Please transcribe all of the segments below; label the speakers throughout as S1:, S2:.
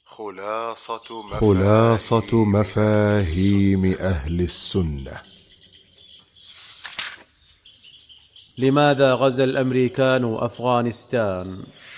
S1: خلاصة مفاهيم أهل السنة.
S2: لماذا غزا الأمريكان أفغانستان؟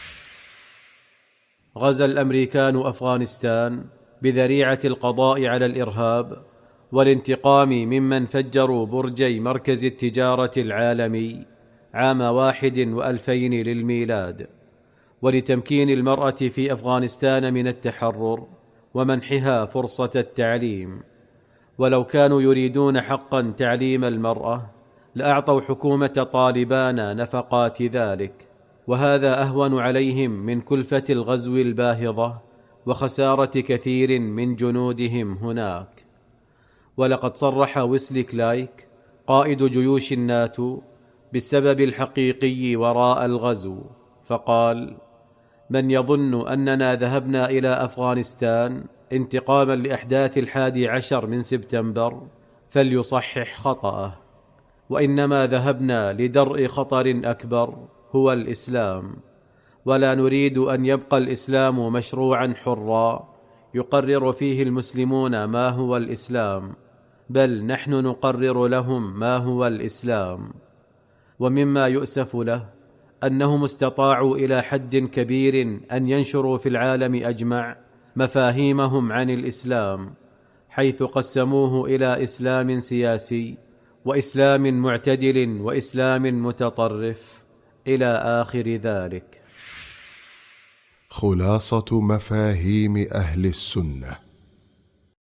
S2: غزا الأمريكان أفغانستان بذريعة القضاء على الإرهاب والانتقام ممن فجروا برجي مركز التجارة العالمي عام 2000 للميلاد، ولتمكين المرأة في أفغانستان من التحرر ومنحها فرصة التعليم. ولو كانوا يريدون حقا تعليم المرأة لأعطوا حكومة طالبان نفقات ذلك، وهذا أهون عليهم من كلفة الغزو الباهظة وخسارة كثير من جنودهم هناك. ولقد صرح ويسلي كلايك قائد جيوش الناتو بالسبب الحقيقي وراء الغزو، فقال: من يظن أننا ذهبنا إلى أفغانستان انتقاما لأحداث 11 من سبتمبر فليصحح خطأه، وإنما ذهبنا لدرء خطر أكبر هو الإسلام، ولا نريد أن يبقى الإسلام مشروعا حرا يقرر فيه المسلمون ما هو الإسلام، بل نحن نقرر لهم ما هو الإسلام. ومما يؤسف له أنهم استطاعوا إلى حد كبير أن ينشروا في العالم أجمع مفاهيمهم عن الإسلام، حيث قسموه إلى إسلام سياسي وإسلام معتدل وإسلام متطرف إلى آخر ذلك.
S1: خلاصة مفاهيم أهل السنة.